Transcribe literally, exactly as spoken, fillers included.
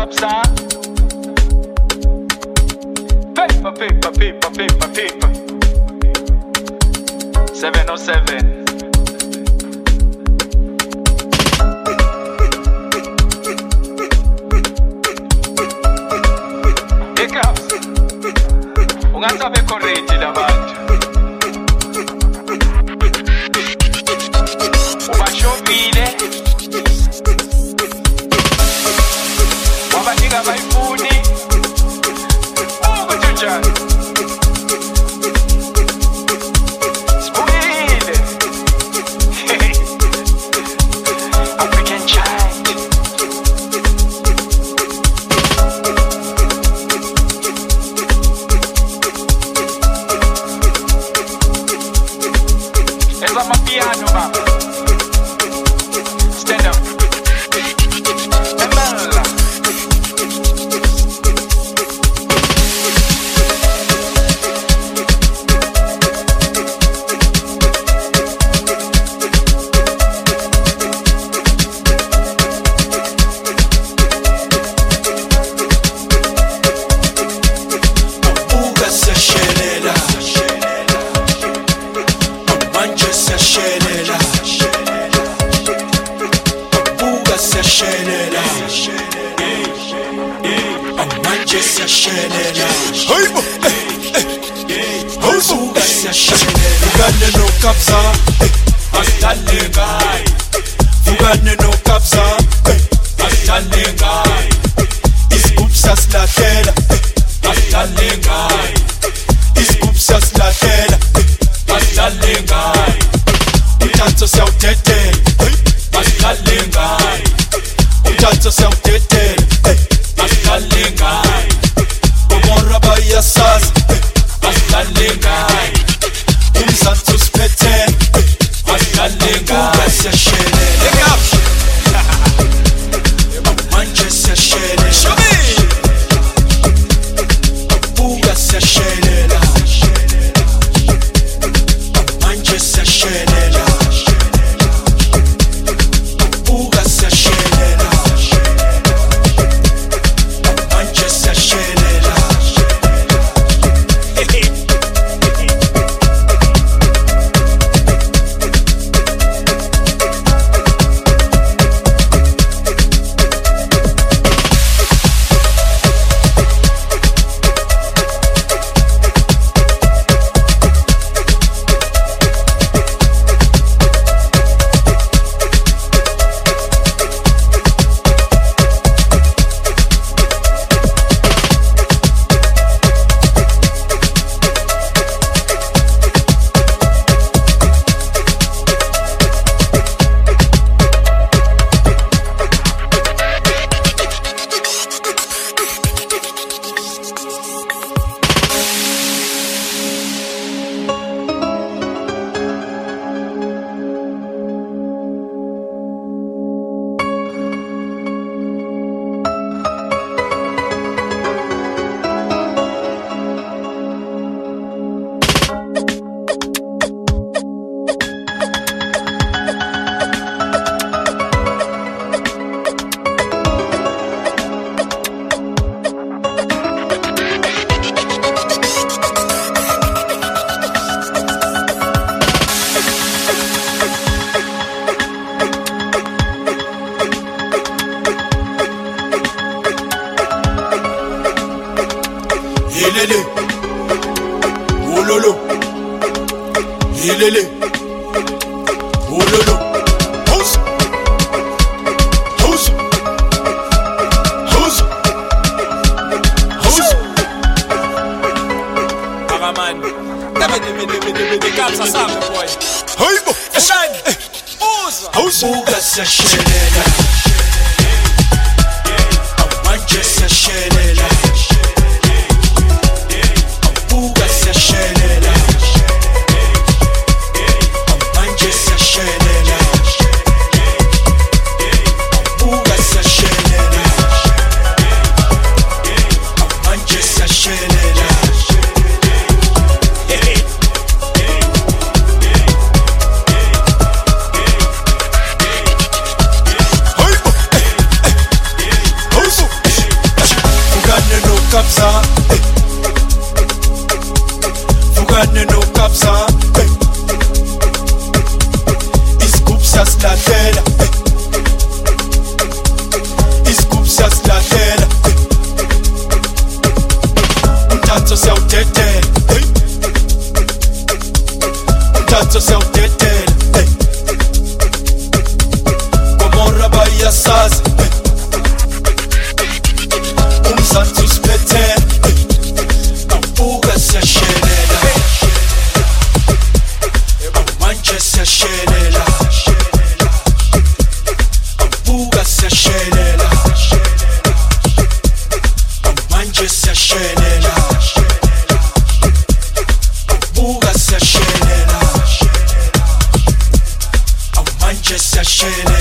kapsa. Paper, paper, paper, paper, paper. seven oh seven. Ungasabe correct labantu. Ubashobile. Wabanika bayifuni. Ukuthi njani? Sibuyile. African child. Esa mapiano ma. Stand up. Emela. Buga se shelela. Manje se shelela. Buga se shelela. Manje se shelela. Hey bo. Buga se shelela. Fugane no kapsa. Astalengai. Fugane no kapsa. Astalengai. Iskupsas la tela. Astalengai. Iskupsas la tela. Astalengai. Utanto se utetela. Astalengai. Utanto se utetela. Astalengai. Umora baya sas. Astalengai. Umzanto spetela. Astalengai. Buga se shelela. Manje se shelela. Buga se shelela. Manje se shelela. Buga se shelela. Manje se shelela. Hilele. Wololo. Hilele. Wololo. House. House. House. House. Agaman. Dame de de de de de kapsa sabe boy. Hey bo. Shine. Usa. House. Buga se shelela. Manje se shelela. Buga se shelela. Manje se shelela. Buga se shelela. Manje se shelela. Hey, hey, hey, kapsa, hey. Iskup siyasilalela, hey. Iskup siyasilalela, hey. Umdanso siyawudedela, hey. Umdanso siyawudedela, hey. Gomorra bayasazi, hey. Umzansi usiphethe, hey. Awubuka siyashelela, hey. Manje siyashelela, awubuka siyashelela, manje siyashelela, awubuka siyashelela, manje siyashelela.